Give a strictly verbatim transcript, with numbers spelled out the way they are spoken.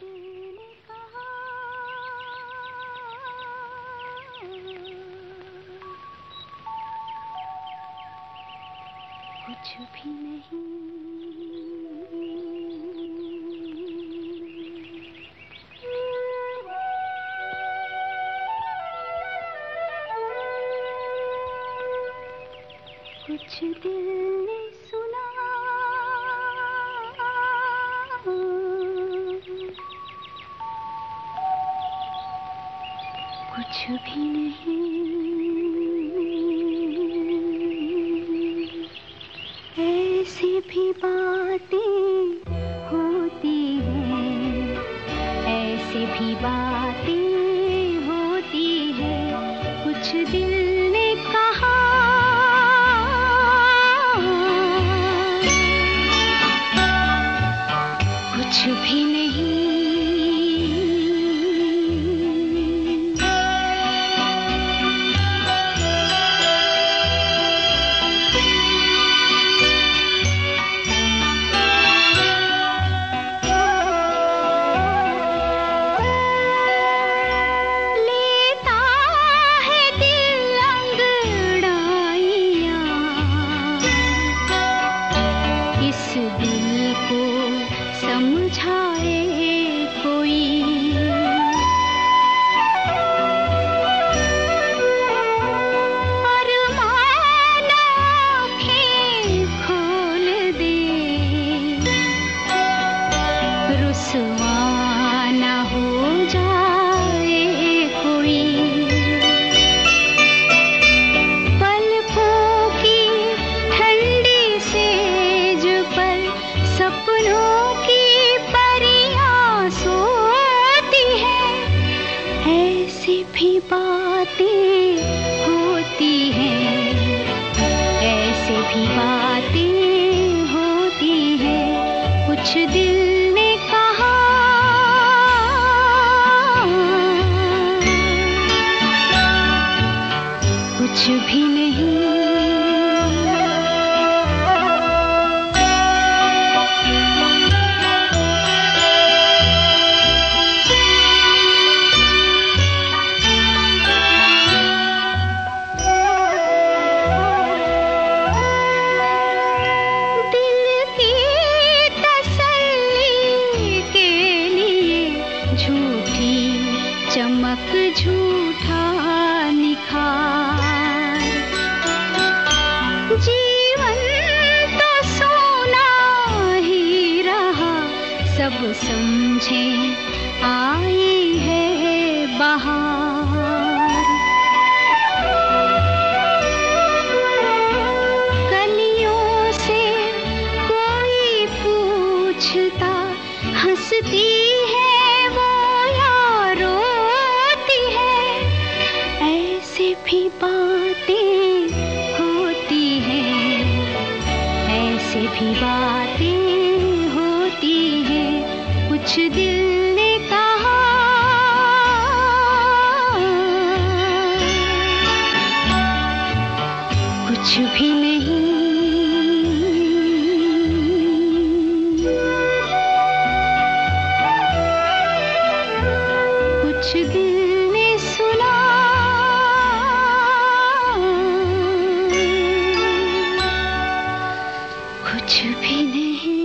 दिल ने कहा कुछ भी नहीं। कुछ दिल ने सुना कुछ भी नहीं। ऐसी भी बातें होती हैं, ऐसी भी बातें होती हैं। कुछ दिल ने कहा कुछ भी नहीं। दिल को समझाए कोई, अरमान आँखें खोल दे, रुसवा न हो जाए कोई। पलकों की ठंडी सेज पर सपनों की परियां सोती हैं। ऐसी भी बातें होती हैं, ऐसी भी बातें होती हैं। कुछ दिल ने कहा कुछ भी नहीं। चमक झूठा निखार, जीवन तो सोना ही रहा। सब समझे आई है बहार। कलियों से कोई पूछता हंसती है वो यारो। ऐसी भी बातें होती हैं, ऐसी भी बातें होती हैं। कुछ दिल ने कहा कुछ भी नहीं। कुछ दिल ने सुना कुछ भी नहीं।